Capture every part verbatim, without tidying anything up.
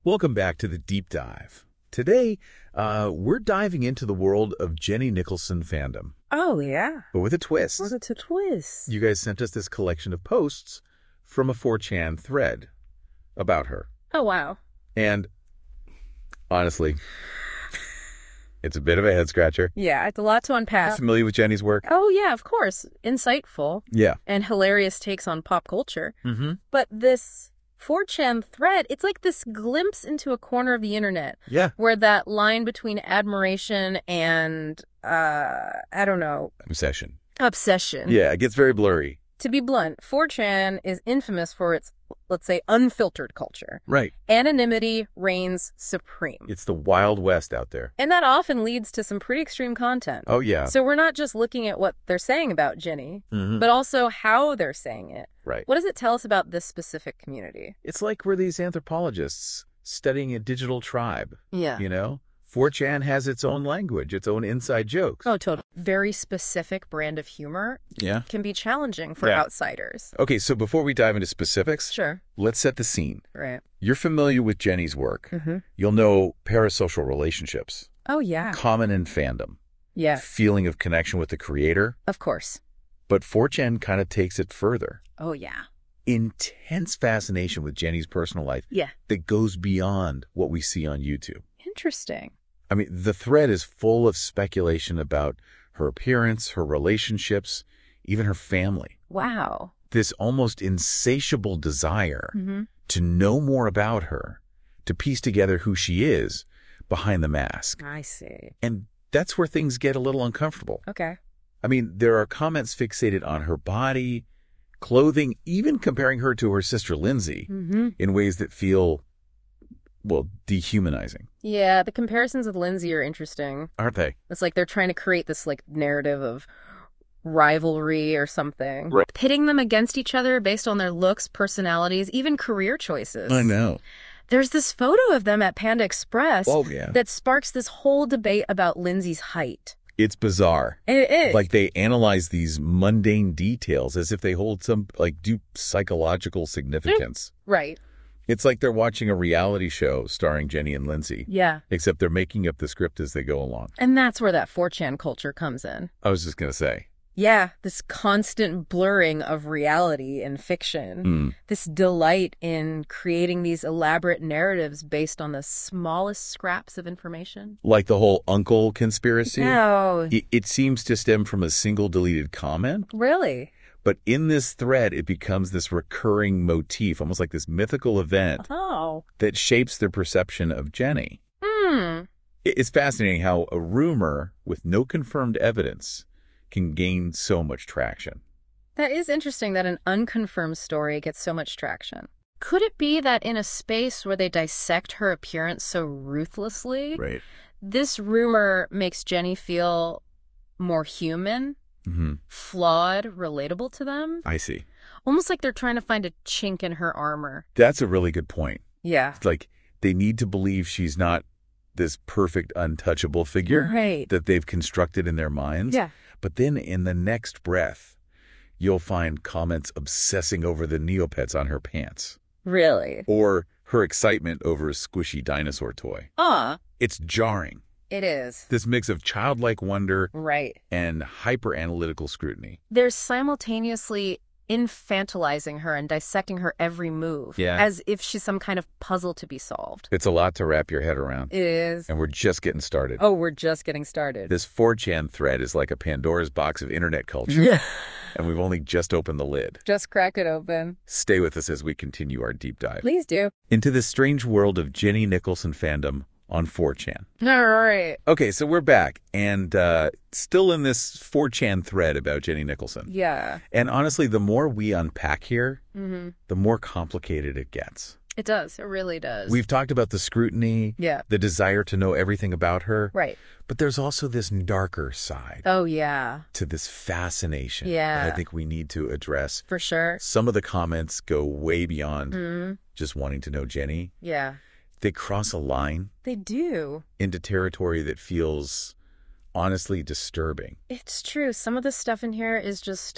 Welcome back to the Deep Dive. Today, uh, we're diving into the world of Jenny Nicholson fandom. Oh, yeah. But with a twist. With a twist. You guys sent us this collection of posts from a four chan thread about her. Oh, wow. And honestly, it's a bit of a head-scratcher. Yeah, it's a lot to unpack. Familiar with Jenny's work? Oh, yeah, of course. Insightful. Yeah. And hilarious takes on pop culture. Mm-hmm. But this four chan thread, it's like this glimpse into a corner of the internet. Yeah. Where that line between admiration and, uh, I don't know. Obsession. Obsession. Yeah, it gets very blurry. To be blunt, four chan is infamous for its, let's say, unfiltered culture. Right. Anonymity reigns supreme. It's the Wild West out there. And that often leads to some pretty extreme content. Oh, yeah. So we're not just looking at what they're saying about Jenny, Mm-hmm. but also how they're saying it. Right. What does it tell us about this specific community? It's like we're these anthropologists studying a digital tribe. Yeah. You know? four chan has its own language, its own inside jokes. Oh, totally. Very specific brand of humor Yeah. can be challenging for Yeah. outsiders. Okay, so before we dive into specifics, Sure. let's set the scene. Right. You're familiar with Jenny's work. Mm-hmm. You'll know parasocial relationships, Oh, yeah. common in fandom, Yeah, feeling of connection with the creator. of course. But four chan kind of takes it further. Oh, yeah. Intense fascination with Jenny's personal life Yeah. that goes beyond what we see on YouTube. Interesting. I mean, the thread is full of speculation about her appearance, her relationships, even her family. Wow. This almost insatiable desire Mm-hmm. to know more about her, to piece together who she is behind the mask. I see. And that's where things get a little uncomfortable. Okay. I mean, there are comments fixated on her body, clothing, even comparing her to her sister Lindsay Mm-hmm. in ways that feel, well, dehumanizing. Yeah, the comparisons with Lindsay are interesting. Aren't they? It's like they're trying to create this like narrative of rivalry or something. Right. Pitting them against each other based on their looks, personalities, even career choices. I know. There's this photo of them at Panda Express Oh, yeah. that sparks this whole debate about Lindsay's height. It's bizarre. It is. Like they analyze these mundane details as if they hold some like deep psychological significance. Right. It's like they're watching a reality show starring Jenny and Lindsay, Yeah. except they're making up the script as they go along. And that's where that four chan culture comes in. I was just going to say. Yeah, this constant blurring of reality and fiction. Mm. This delight in creating these elaborate narratives based on the smallest scraps of information. Like the whole uncle conspiracy. No. It, it seems to stem from a single deleted comment. Really? But in this thread, it becomes this recurring motif, almost like this mythical event Oh. that shapes their perception of Jenny. Hmm. It- It's fascinating how a rumor with no confirmed evidence can gain so much traction. That is interesting that an unconfirmed story gets so much traction. Could it be that in a space where they dissect her appearance so ruthlessly, Right. this rumor makes Jenny feel more human, Mm-hmm. flawed, relatable to them? I see. Almost like they're trying to find a chink in her armor. That's a really good point. Yeah. It's like they need to believe she's not this perfect, untouchable figure Right. that they've constructed in their minds. Yeah. But then in the next breath, you'll find comments obsessing over the Neopets on her pants Really? or her excitement over a squishy dinosaur toy. Uh, It's jarring. it is. This mix of childlike wonder Right. and hyper-analytical scrutiny. They're simultaneously infantilizing her and dissecting her every move. Yeah. As if she's some kind of puzzle to be solved. It's a lot to wrap your head around. It is. And we're just getting started. Oh, we're just getting started. This four chan thread is like a Pandora's box of internet culture. Yeah. And we've only just opened the lid. Just crack it open. Stay with us as we continue our deep dive Please do. into the strange world of Jenny Nicholson fandom on four chan. All right. Okay, so we're back and uh, still in this four chan thread about Jenny Nicholson. Yeah. And honestly, the more we unpack here, Mm-hmm. the more complicated it gets. It does. It really does. We've talked about the scrutiny, Yeah. the desire to know everything about her. Right. But there's also this darker side Oh, yeah. to this fascination Yeah. that I think we need to address. For sure. Some of the comments go way beyond Mm-hmm. just wanting to know Jenny. Yeah. They cross a line They do. into territory that feels honestly disturbing. It's true. Some of the stuff in here is just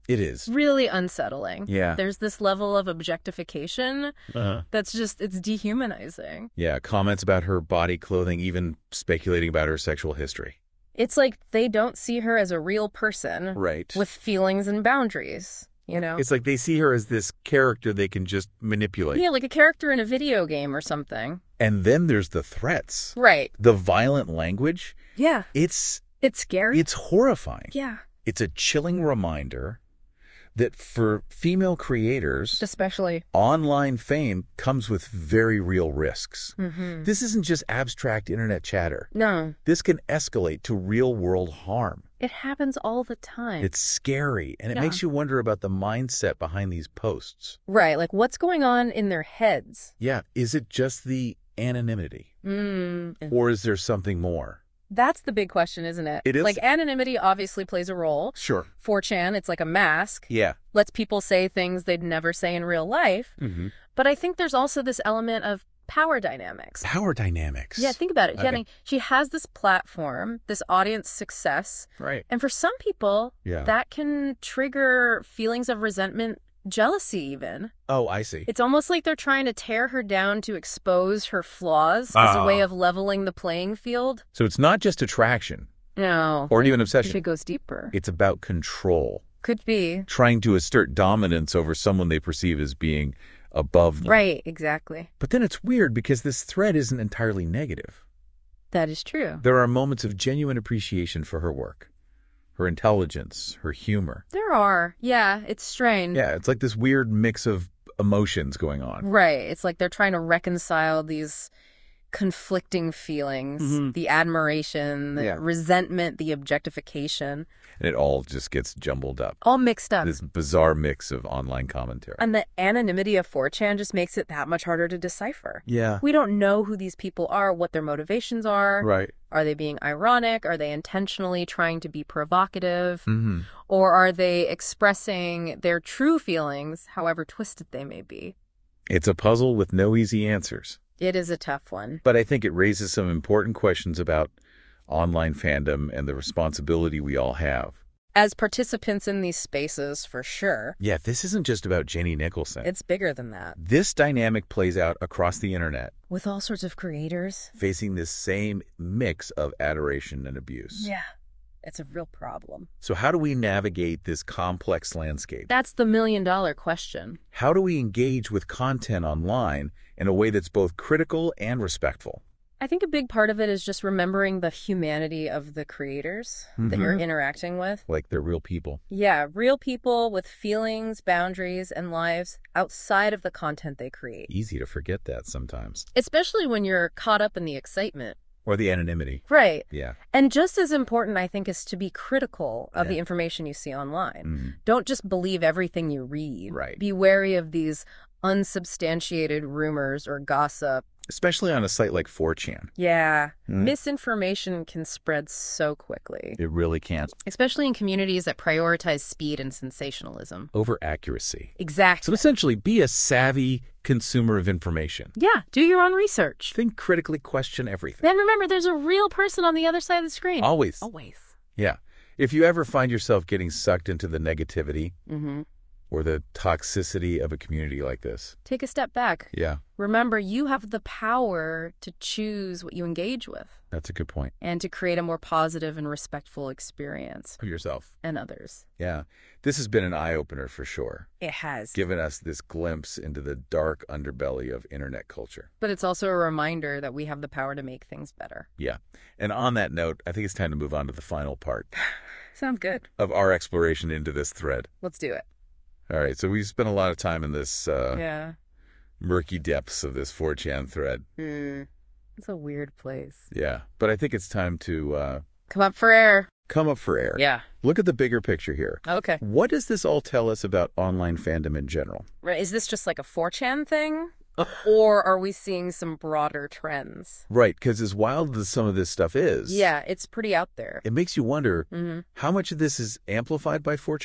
It is. Really unsettling. Yeah. There's this level of objectification Uh-huh. that's just, it's dehumanizing. Yeah, comments about her body, clothing, even speculating about her sexual history. It's like they don't see her as a real person Right. with feelings and boundaries, you know? It's like they see her as this character they can just manipulate. Yeah, like a character in a video game or something. And then there's the threats. Right. The violent language. Yeah. It's It's scary. it's horrifying. Yeah. It's a chilling reminder that for female creators, Especially. online fame comes with very real risks. Mm-hmm. This isn't just abstract internet chatter. No. This can escalate to real-world harm. It happens all the time. It's scary, and it Yeah. makes you wonder about the mindset behind these posts. Right. Like what's going on in their heads? Yeah, is it just the anonymity, Mm. or is there something more? That's the big question, isn't it? It is. Like anonymity obviously plays a role. Sure. four chan, it's like a mask. Yeah. Lets people say things they'd never say in real life. Mm-hmm. But I think there's also this element of power dynamics. Power dynamics. Yeah, think about it. Okay. Jenny, she has this platform, this audience success. Right. And for some people, Yeah. that can trigger feelings of resentment, jealousy even. Oh, I see. It's almost like they're trying to tear her down to expose her flaws as a Ah. way of leveling the playing field. So it's not just attraction No. or even It obsession. goes deeper. It's about control, Could be. trying to assert dominance over someone they perceive as being above them. Right, exactly. But then it's weird because this thread isn't entirely negative. That is true. There are moments of genuine appreciation for her work, her intelligence, her humor. There are. Yeah, it's strange. Yeah, it's like this weird mix of emotions going on. Right. It's like they're trying to reconcile these conflicting feelings, Mhm. the admiration, the Yeah. resentment, the objectification, And it all just gets jumbled up. all mixed up. This bizarre mix of online commentary. And the anonymity of four chan just makes it that much harder to decipher. Yeah. We don't know who these people are, what their motivations are. Right. Are they being ironic? Are they intentionally trying to be provocative? Mm-hmm. Or are they expressing their true feelings, however twisted they may be? It's a puzzle with no easy answers. It is a tough one. But I think it raises some important questions about online fandom and the responsibility we all have. As participants in these spaces, for sure, Yeah, this isn't just about Jenny Nicholson. it's bigger than that. This dynamic plays out across the internet, With all sorts of creators. facing this same mix of adoration and abuse. Yeah. It's a real problem. So how do we navigate this complex landscape? That's the million dollar question. How do we engage with content online in a way that's both critical and respectful? I think a big part of it is just remembering the humanity of the creators that Mhm. you're interacting with. Like they're real people. Yeah, real people with feelings, boundaries, and lives outside of the content they create. Easy to forget that sometimes. Especially when you're caught up in the excitement. Or the anonymity. Right. Yeah. And just as important, I think, is to be critical of Yeah. the information you see online. Mhm. Don't just believe everything you read. Right. Be wary of these unsubstantiated rumors or gossip. Especially on a site like four chan. Yeah. Mm. Misinformation can spread so quickly, It really can't. especially in communities that prioritize speed and sensationalism. Over accuracy. So Exactly. essentially, be a savvy consumer of information. Yeah, do your own research. Think critically, question everything. Then remember, there's a real person on the other side of the screen. Always. Always. Yeah. If you ever find yourself getting sucked into the negativity Mm-hmm. or the toxicity of a community like this, Take a step back. yeah, Remember, you have the power to choose what you engage with that's a good point. and to create a more positive and respectful experience For yourself. and others. Yeah. This has been an eye-opener for sure, It has. giving us this glimpse into the dark underbelly of internet culture. But it's also a reminder that we have the power to make things better. Yeah. And on that note, I think it's time to move on to the final part Sounds good. of our exploration into this thread. Let's do it. All right. So we spent a lot of time in this uh, Yeah. murky depths of this four chan thread. Hmm. It's a weird place. Yeah. But I think it's time to uh, Come up for air. come up for air. Yeah. Look at the bigger picture here. Okay. What does this all tell us about online fandom in general? Right. Is this just like a four chan thing? Or are we seeing some broader trends? Right. Because as wild as some of this stuff is, Yeah, it's pretty out there. it makes you wonder Hmm. how much of this is amplified by four chan?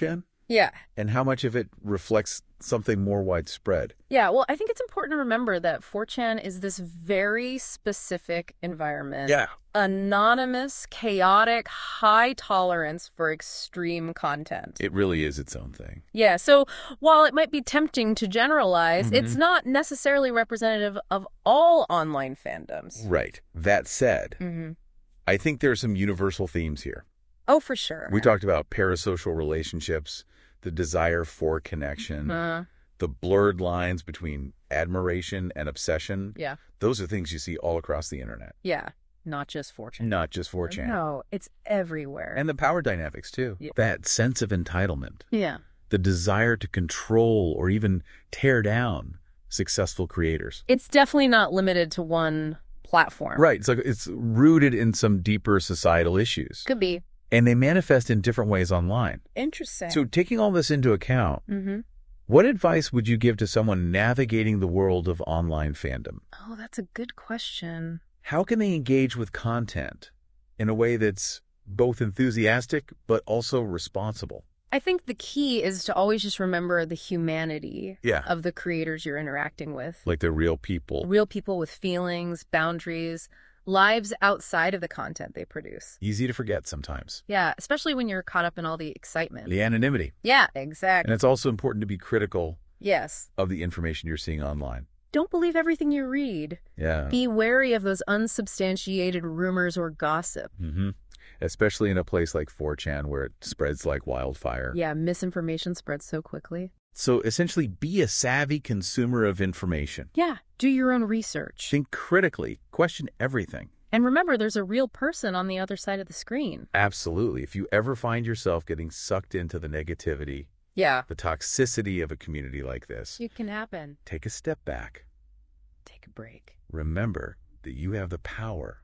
Yeah. and how much of it reflects something more widespread. Yeah, well, I think it's important to remember that four chan is this very specific environment. Yeah. Anonymous, chaotic, high tolerance for extreme content. It really is its own thing. Yeah, so while it might be tempting to generalize, Mm-hmm. it's not necessarily representative of all online fandoms. Right. That said, Mm-hmm. I think there are some universal themes here. Oh, for sure. We talked about parasocial relationships, the desire for connection, Uh, the blurred lines between admiration and obsession. yeah, Those are things you see all across the internet, yeah. Not just four chan. not just four chan. No, it's everywhere. And the power dynamics, too. Yeah. That sense of entitlement, yeah. the desire to control or even tear down successful creators. It's definitely not limited to one platform. Right. It's like it's rooted in some deeper societal issues. Could be. And they manifest in different ways online. Interesting. So taking all this into account, mm-hmm. what advice would you give to someone navigating the world of online fandom? Oh, that's a good question. How can they engage with content in a way that's both enthusiastic but also responsible? I think the key is to always just remember the humanity Yeah. of the creators you're interacting with. Like they're real people. Real people with feelings, boundaries, lives outside of the content they produce. Easy to forget sometimes. Yeah, especially when you're caught up in all the excitement. The anonymity. Yeah, And exactly. it's also important to be critical Yes. of the information you're seeing online. Don't believe everything you read. Yeah. Be wary of those unsubstantiated rumors or gossip. Mm-hmm. Especially in a place like four chan where it spreads like wildfire. Yeah, misinformation spreads so quickly. So essentially be a savvy consumer of information. Yeah, do your own research. Think critically. Question everything. And remember, there's a real person on the other side of the screen. Absolutely. If you ever find yourself getting sucked into the negativity, Yeah. the toxicity of a community like this, It can happen. take a step back. Take a break. Remember that you have the power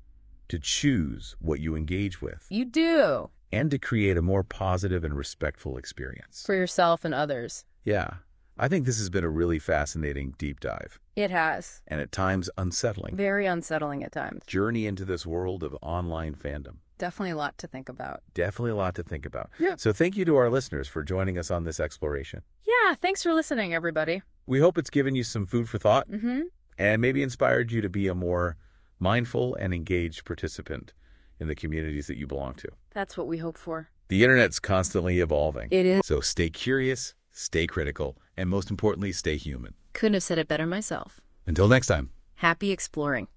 to choose what you engage with You do. and to create a more positive and respectful experience. For yourself and others. Yeah. I think this has been a really fascinating deep dive It has. and at times unsettling Very unsettling at times. journey into this world of online fandom. Definitely a lot to think about. Definitely a lot to think about. Yeah. So thank you to our listeners for joining us on this exploration. Yeah, thanks for listening, everybody. We hope it's given you some food for thought Mm-hmm. and maybe inspired you to be a more mindful and engaged participant in the communities that you belong to. That's what we hope for. The internet's constantly evolving. It is. So stay curious, stay critical, and most importantly, stay human. Couldn't have said it better myself. Until next time. Happy exploring.